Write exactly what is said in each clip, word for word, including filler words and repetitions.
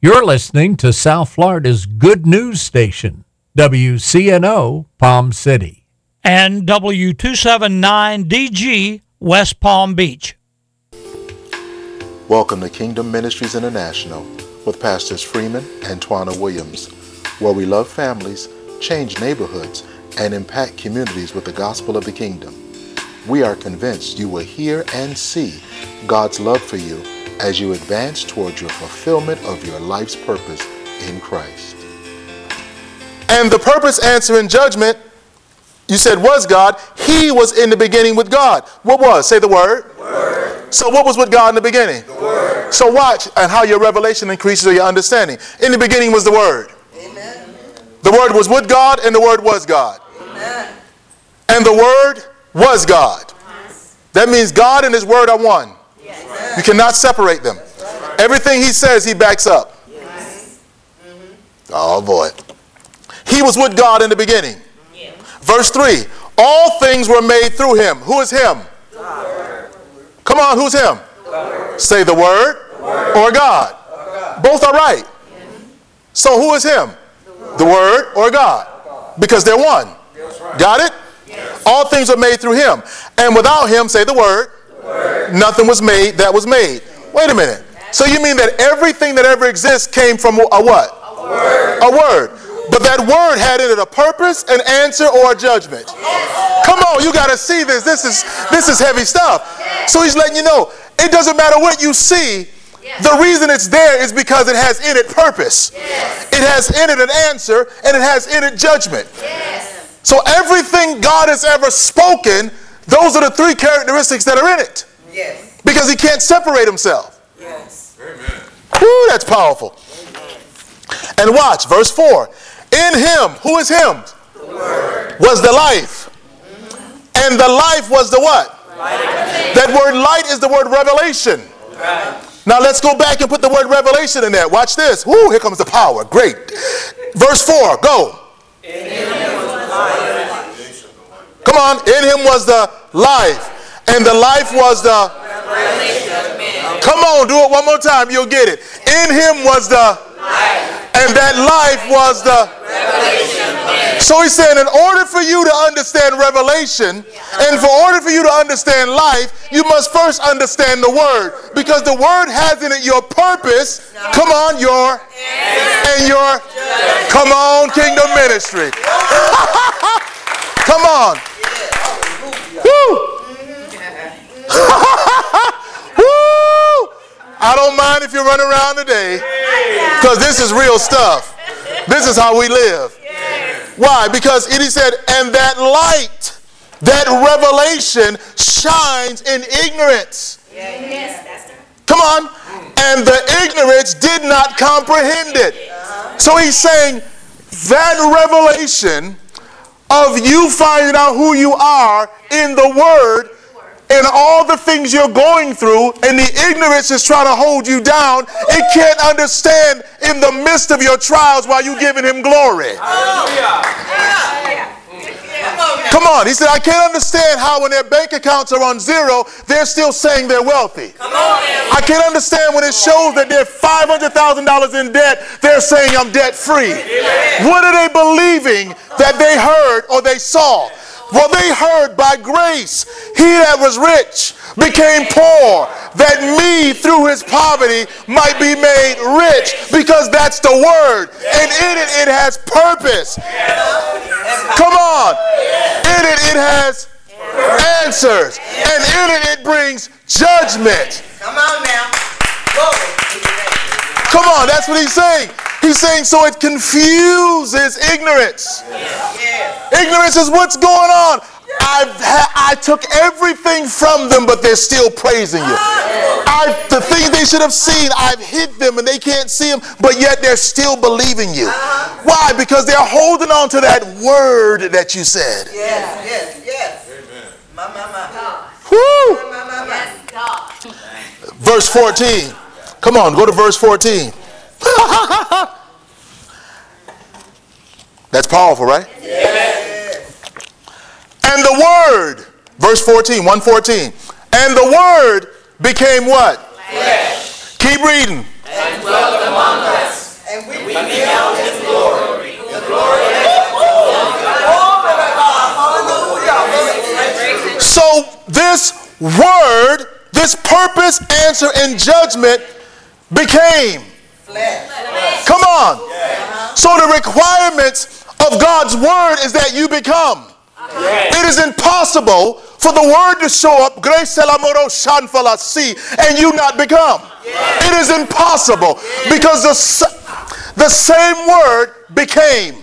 You're listening to South Florida's good news station, W C N O Palm City. And W two seventy-nine D G West Palm Beach. Welcome to Kingdom Ministries International with Pastors Freeman and Twana Williams, where we love families, change neighborhoods, and impact communities with the gospel of the kingdom. We are convinced you will hear and see God's love for you as you advance toward your fulfillment of your life's purpose in Christ. And the purpose, answer, and judgment, you said was God. He was in the beginning with God. What was? Say the word. Word. So what was with God in the beginning? The word. So watch and how your revelation increases or your understanding. In the beginning was the word. Amen. The word was with God and the word was God. Amen. And the word was God. Yes. That means God and his word are one. Yes. You cannot separate them. Everything he says, he backs up. Yes. Mm-hmm. Oh boy. He was with God in the beginning. Yeah. Verse three. All things were made through him. Who is him? God. Come on, who's him? God. Say the word, The word. or God. Or God. Both are right. Mm-hmm. So who is him? The word. The word or God? Because they're one. That's right. Got it? Yes. All things are made through him. And without him, say the word, The word. nothing was made that was made. Wait a minute. So you mean that everything that ever exists came from a what? A word. A word. But that word had in it a purpose, an answer, or a judgment. Yes. Come on, you got to see this. This is this is heavy stuff. So he's letting you know, it doesn't matter what you see. The reason it's there is because it has in it purpose. Yes. It has in it an answer, and it has in it judgment. Yes. So everything God has ever spoken, those are the three characteristics that are in it. Yes. Because he can't separate himself. Yes. Amen. Whew, that's powerful. And watch, verse four. In him, who is him? The word. Was the life. And the life was the what? Light. That word light is the word revelation. Right. Now let's go back and put the word revelation in there. Watch this. Whoo, here comes the power. Great. Verse four, go. In him was life. Come on. In him was the life. And the life was the... Revelation of men. Come on, do it one more time. You'll get it. In him was the... Life. And that life was the... Revelation of men. So he's saying in order for you to understand revelation and for order for you to understand life, you must first understand the word. Because the word has in it your purpose. Come on, your... And your... Come on, kingdom ministry. Come on. Woo! Woo! I don't mind if you run around today, because this is real stuff. This is how we live. Why? Because it, he said, and that light, that revelation shines in ignorance. Come on. And the ignorance did not comprehend it. So he's saying that revelation of you finding out who you are in the word and all the things you're going through, and the ignorance is trying to hold you down, it can't understand in the midst of your trials while you're giving him glory. Come on. He said, I can't understand how when their bank accounts are on zero, they're still saying they're wealthy. I can't understand when it shows that they're five hundred thousand dollars in debt, they're saying I'm debt free. What are they believing that they heard or they saw? Well, they heard by grace, he that was rich became poor, that me through his poverty might be made rich, because that's the word. And in it, it has purpose. Come on. In it, it has answers. And in it, it brings judgment. Come on now. Glory. Come on, that's what he's saying. He's saying so it confuses ignorance. Yes. Ignorance is what's going on. I've ha- I took everything from them, but they're still praising you. I, the things they should have seen, I've hid them and they can't see them, but yet they're still believing you. Why? Because they're holding on to that word that you said. Yes, yes, yes. Amen. My, my, my. Woo! My, my, my. Yes, God. Verse fourteen. Come on, go to verse fourteen. That's powerful, right? Yes. And the word, verse fourteen, one fourteen. And the word became what? Flesh. Keep reading. And dwelt among us. And we beheld his glory. The glory of So this word, this purpose, answer, and judgment became flesh. Come on. So the requirements of God's word is that you become. It is impossible for the word to show up, grace and you not become. It is impossible because the, the same word became.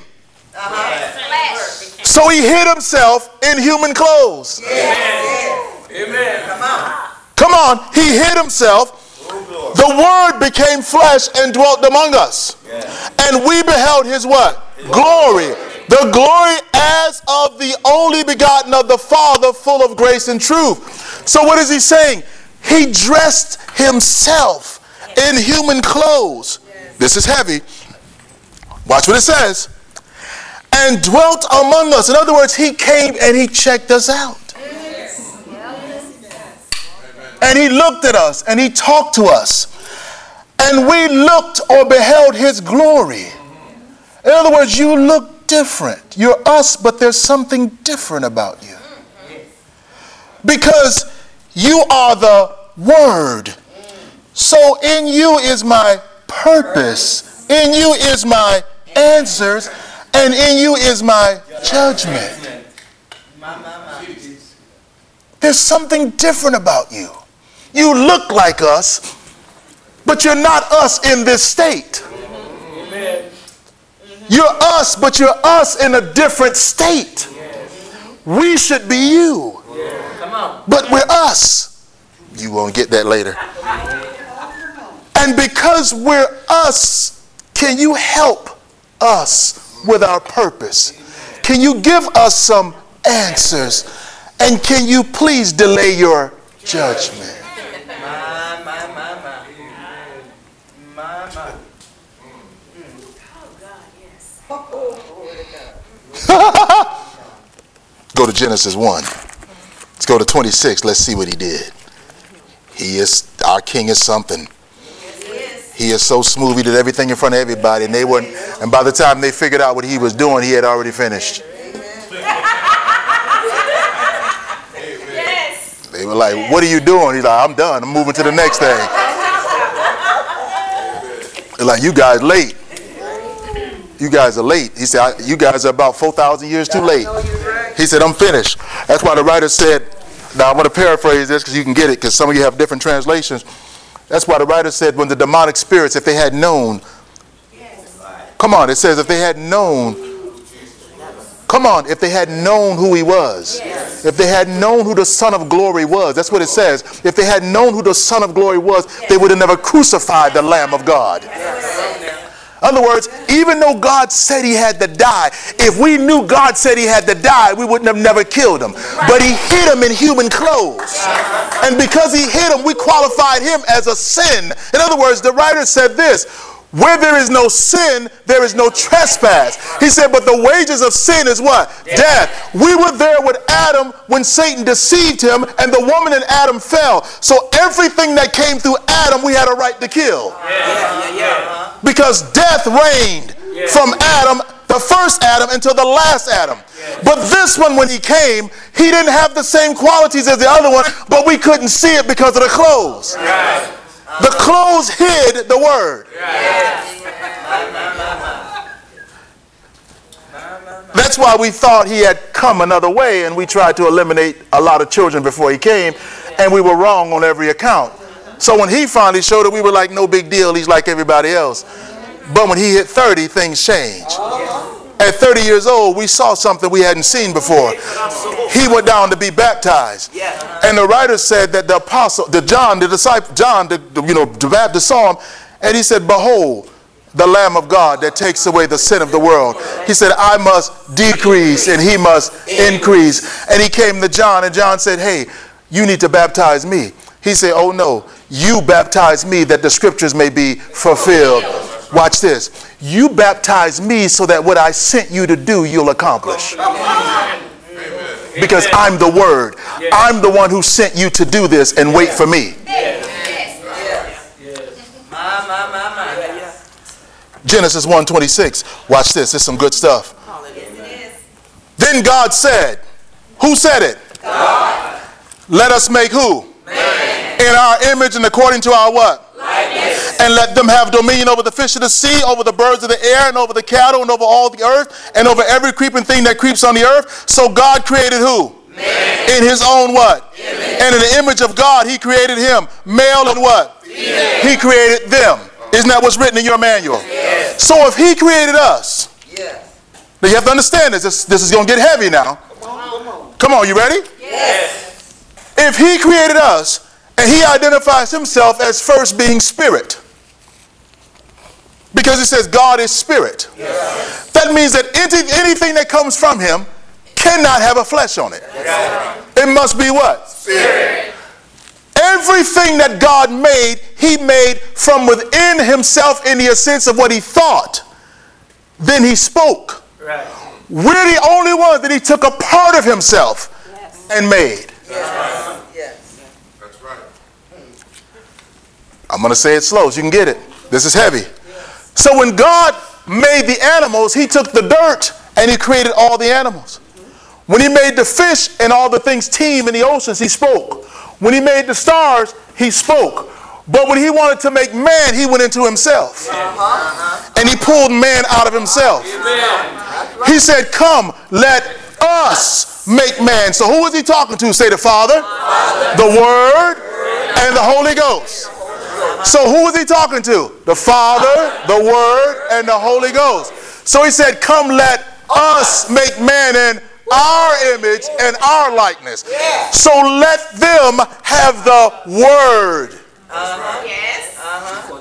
So he hid himself in human clothes. Amen. Come on. Come on, he hid himself. The word became flesh and dwelt among us. And we beheld his what? Glory. The glory as of the only begotten of the Father, full of grace and truth. So what is he saying? He dressed himself in human clothes. This is heavy. Watch what it says. And dwelt among us. In other words, he came and he checked us out. And he looked at us and he talked to us. And we looked or beheld his glory. In other words, you look different. You're us, but there's something different about you. Because you are the Word. So in you is my purpose. In you is my answers. And in you is my judgment. There's something different about you. You look like us, but you're not us in this state. You're us, but you're us in a different state. We should be you, but we're us. You won't get that later. And because we're us, can you help us with our purpose? Can you give us some answers? And can you please delay your judgment? Go to Genesis one. Let's go to twenty-six. Let's see what he did. He is, our king is something. He is so smooth. He did everything in front of everybody. And they weren't, and by the time they figured out what he was doing, he had already finished. They were like, what are you doing? He's like, I'm done. I'm moving to the next thing. They're like, you guys late. You guys are late. He said, you guys are about four thousand years too late. He said, I'm finished. That's why the writer said, now I'm going to paraphrase this because you can get it because some of you have different translations. That's why the writer said when the demonic spirits, if they had known, come on, it says if they had known, come on, if they had known who he was, if they had known who the Son of Glory was, that's what it says. If they had known who the Son of Glory was, they would have never crucified the Lamb of God. In other words, even though God said he had to die, if we knew God said he had to die, we wouldn't have never killed him. But he hid him in human clothes. And because he hid him, we qualified him as a sin. In other words, the writer said this, where there is no sin, there is no trespass. He said, but the wages of sin is what? Death. We were there with Adam when Satan deceived him and the woman and Adam fell. So everything that came through Adam, we had a right to kill. Because death reigned from Adam, the first Adam, until the last Adam. But this one, when he came, he didn't have the same qualities as the other one, but we couldn't see it because of the clothes. The clothes hid the word. That's why we thought he had come another way, and we tried to eliminate a lot of children before he came, and we were wrong on every account. So when he finally showed up, we were like, no big deal, he's like everybody else. But when he hit thirty, things changed. At thirty years old, we saw something we hadn't seen before. He went down to be baptized. And the writer said that the apostle, the John, the disciple, John, the, the, you know, the Baptist saw him, and he said, behold, the Lamb of God that takes away the sin of the world. He said, I must decrease and he must increase. And he came to John, and John said, hey, you need to baptize me. He said, oh no, you baptize me that the scriptures may be fulfilled. Watch this. You baptize me so that what I sent you to do, you'll accomplish. Because I'm the word. I'm the one who sent you to do this, and wait for me. My, my, my, Genesis one twenty-six. Watch this. This is some good stuff. Then God said, who said it? God. Let us make who? Man. In our image and according to our what? Likeness. And let them have dominion over the fish of the sea, over the birds of the air, and over the cattle, and over all the earth, and over every creeping thing that creeps on the earth. So God created who? Man. In his own what? Image. And in the image of God, he created him. Male and what? Female. He created them. Isn't that what's written in your manual? Yes. So if he created us, yes. Now you have to understand this. This, this is going to get heavy now. Come on, come on. Come on, you ready? Yes. If he created us and he identifies himself as first being spirit, because he says God is spirit, yes. That means that any, anything that comes from him cannot have a flesh on it. Yes. It must be what? Spirit. Everything that God made, he made from within himself in the sense of what he thought. Then he spoke. Right. We're the only ones that he took a part of himself, yes. And made. Yes. Yes. That's right. I'm going to say it slow so you can get it. This is heavy. Yes. So when God made the animals, he took the dirt and he created all the animals. Mm-hmm. When he made the fish and all the things teem in the oceans, he spoke. When he made the stars, he spoke. But when he wanted to make man, he went into himself. Uh-huh. And he pulled man out of himself. Amen. He said, come, let us make man. So who was he talking to? Say the Father, Father. The Word, and the Holy Ghost. So who was he talking to? The Father, the Word, and the Holy Ghost. So he said, come, let us make man in our image and our likeness. So let them have the Word. Uh-huh. Yes. Uh-huh.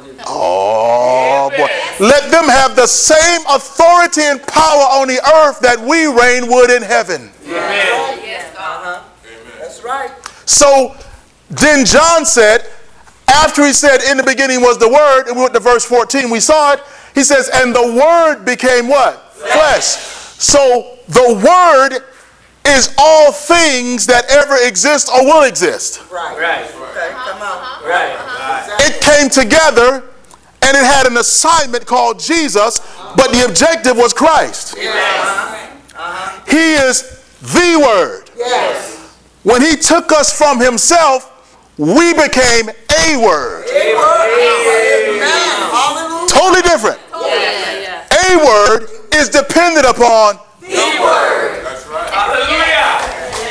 Oh, boy. Let them have the same authority and power on the earth that we reign would in heaven. Amen. Yes. Uh-huh. Amen. That's right. So then John said, after he said in the beginning was the Word, and we went to verse fourteen, we saw it, he says, and the Word became what? Flesh. Flesh. So the Word is all things that ever exist or will exist. Right. Right. Okay, come on. Right. It came together and it had an assignment called Jesus, but the objective was Christ. Yes. Uh-huh. He is the Word. Yes. When he took us from himself, we became a Word. A word. Amen. Totally different. Yeah, yeah, yeah. A Word is dependent upon the Word. That's right. Hallelujah.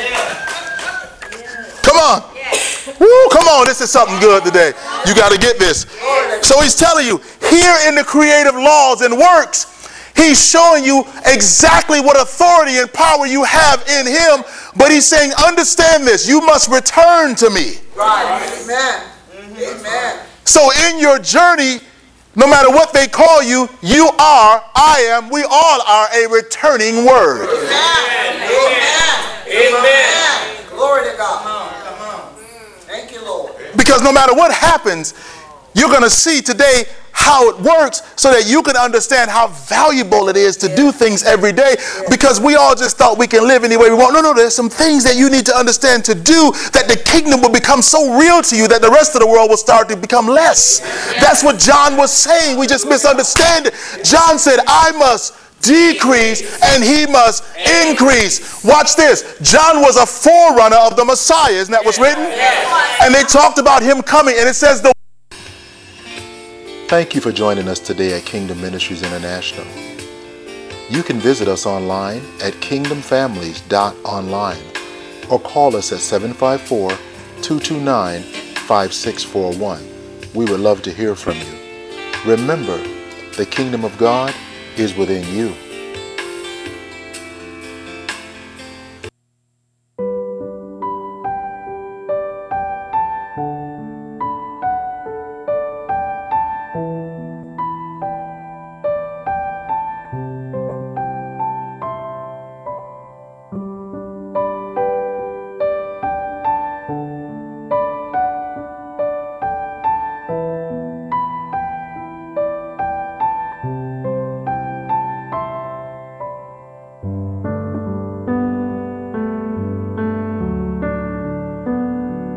Come on. Woo, come on, this is something good today. You got to get this. So he's telling you, here in the creative laws and works, he's showing you exactly what authority and power you have in him. But he's saying, understand this, you must return to me. Right. Amen. Mm-hmm. Amen. So in your journey, no matter what they call you, you are, I am, we all are a returning word. Amen. Amen. Amen. Amen. Glory to God. Come on. Come on. Thank you, Lord. Because no matter what happens, you're going to see today how it works so that you can understand how valuable it is to yeah. do things every day, yeah. because we all just thought we can live any way we want. No, no, there's some things that you need to understand to do that the kingdom will become so real to you that the rest of the world will start to become less. Yeah. That's what John was saying. We just misunderstand it. John said, I must decrease and he must increase. Watch this. John was a forerunner of the Messiah. Isn't that what's written? And they talked about him coming, and it says the Thank you for joining us today at Kingdom Ministries International. You can visit us online at kingdom families dot online or call us at seven five four, two two nine, five six four one. We would love to hear from you. Remember, the kingdom of God is within you.